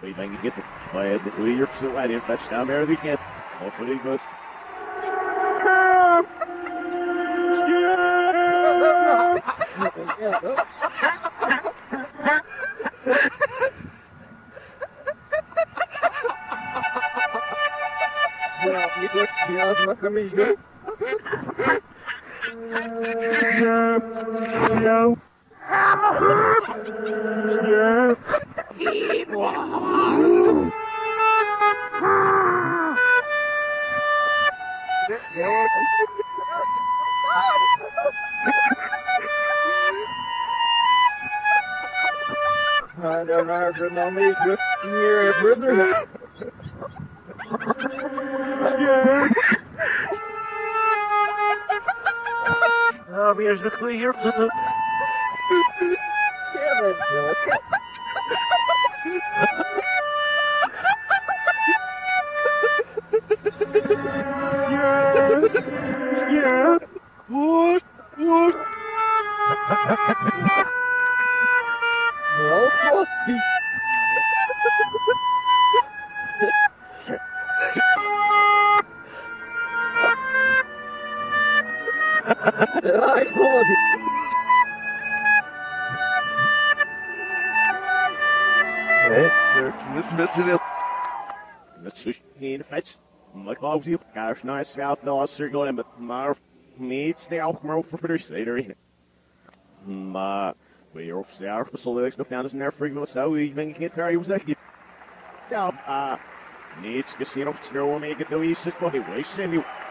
We denk get bij de weer zo uit in touchdown there weekend. Hopefully goes. Ja, je wordt ja, wat kan je doen? Ja. I don't know if it's on me, just near it, brother. Oh, here's the clue here. Yeah. What? No, pussy. I told you. This missing it. That's just in the fetch. My clothes you. Gosh, nice south no circle and but my meets the Alkmaar for British later. We are off sour for Solex, but down is never frequent, so we even can't tell you was that. Now, needs casino, snow, make it the east, but anyway, send you.